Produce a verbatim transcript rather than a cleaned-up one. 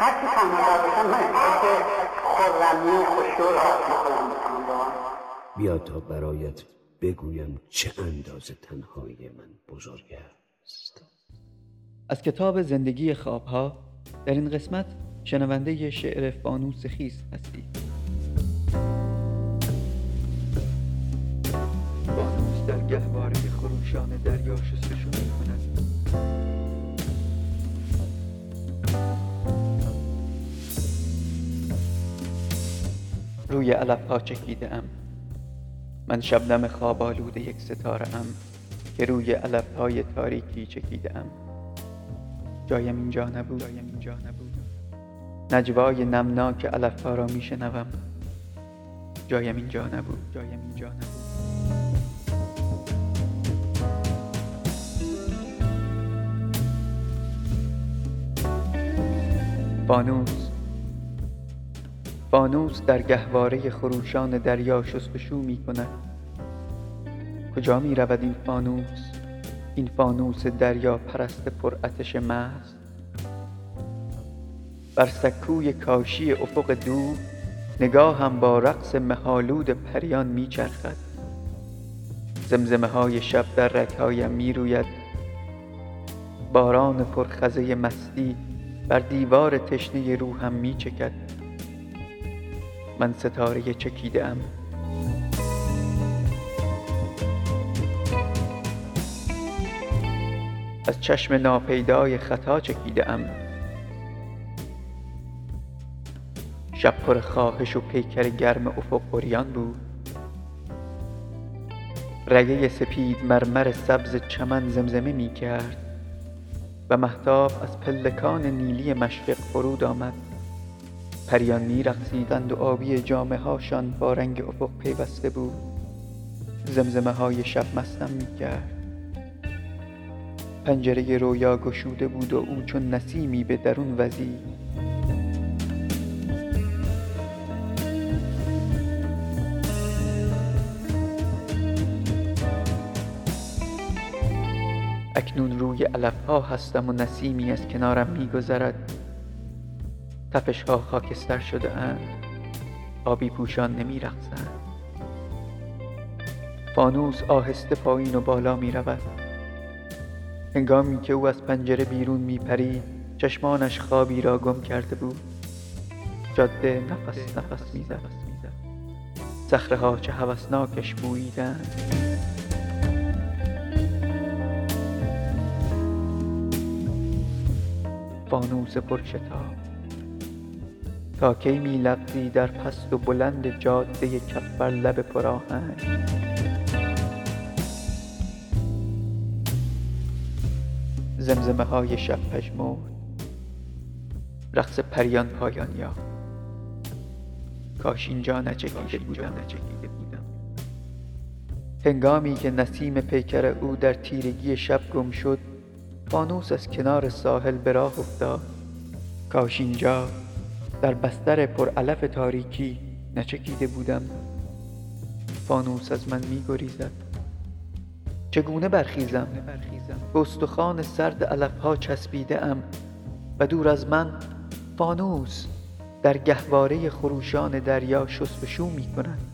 هرچی تنها باشم من که خرمی خوشیو راحت میخوام بکنم. بیا تا برایت بگویم چه اندازه تنهایی من بزرگ است. از کتاب زندگی خوابها در این قسمت شنونده شعر فانوس خیس هستید. فانوس در گهواره خروشان دریا شستشو می‌کند. روی علف‌ها چکیده ام. من شبنم خواب آلود یک ستاره ام که روی علف‌های تاریکی چکیده ام. جایم اینجا نبود. جایم اینجا نبود. نجوای نمناک علف‌ها را میشنوم. جایم اینجا نبود. جایم اینجا نبود. فانوس فانوس در گهواره خروشان دریا شستشو می کند. کجا می رود این فانوس؟ این فانوس دریا پرست پر آتش مست. بر سکوی کاشی افق دور نگاهم با رقص مه‌آلود پریان می چرخد. زمزمه های شب در رگ‌هایم می روید. باران پرخزه مستی بر دیوار تشنه روحم می چکد. من ستاره چکیده ام. از چشم ناپیدای خطا چکیده ام. شب پر خواهش و پیکر گرم افق عریان بود. رگه سپید مرمر سبز چمن زمزمه می کرد و مهتاب از پلکان نیلی مشفق فرود آمد. پریان می رقصیدند و آبی جامه هاشان با رنگ افق پیوسته بود. زمزمه های شب مستم می کرد. پنجره رویا گشوده بود و او چون نسیمی به درون وزید. اکنون روی علف‌ها هستم و نسیمی از کنارم می گذرد. تپش‌ها خاکستر شده اند. آبی پوشان نمی رقصند. فانوس آهسته پایین و بالا می رود. هنگامی که او از پنجره بیرون می پرید چشمانش خوابی را گم کرده بود. جاده نفس نفس می زد. صخره‌ها چه هوسناکش بوییدند. فانوس پرشتاب تا کی می لغزی در پست و بلند جاده کف بر لب پرآهنگ. زمزمه های شب پژمرد. رقص پریان پایان یافت. کاش اینجا نچکیده بودم. هنگامی که نسیم پیکر او در تیرگی شب گم شد فانوس از کنار ساحل به راه افتاد. کاش اینجا در بستر پرعلف تاریکی نچکیده بودم. فانوس از من می گریزد. چگونه برخیزم؟ به استخوان سرد علف‌ها چسبیده ام و دور از من فانوس در گهواره خروشان دریا شستشو می کند.